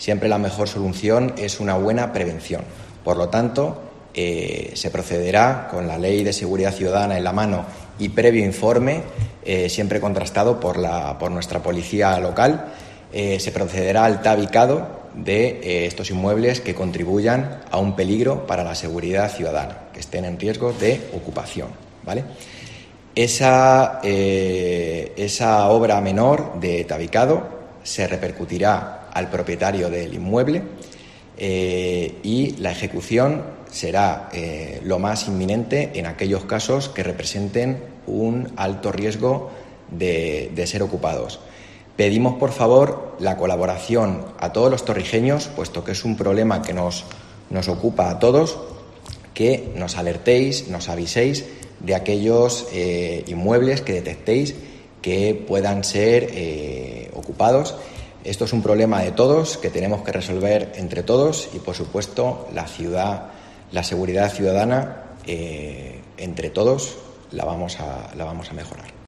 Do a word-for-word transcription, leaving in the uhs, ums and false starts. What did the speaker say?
Siempre la mejor solución es una buena prevención. Por lo tanto, eh, se procederá con la Ley de Seguridad Ciudadana en la mano y previo informe, eh, siempre contrastado por, la, por nuestra policía local, eh, se procederá al tabicado de eh, estos inmuebles que contribuyan a un peligro para la seguridad ciudadana, que estén en riesgo de ocupación, ¿vale? Esa, eh, esa obra menor de tabicado se repercutirá al propietario del inmueble eh, y la ejecución será eh, lo más inminente en aquellos casos que representen un alto riesgo de, de ser ocupados. Pedimos, por favor, la colaboración a todos los torrijeños, puesto que es un problema que nos, nos ocupa a todos, que nos alertéis, nos aviséis de aquellos eh, inmuebles que detectéis que puedan ser eh, ocupados. Esto es un problema de todos que tenemos que resolver entre todos y, por supuesto, la ciudad, la seguridad ciudadana, eh, entre todos la vamos a, la vamos a mejorar.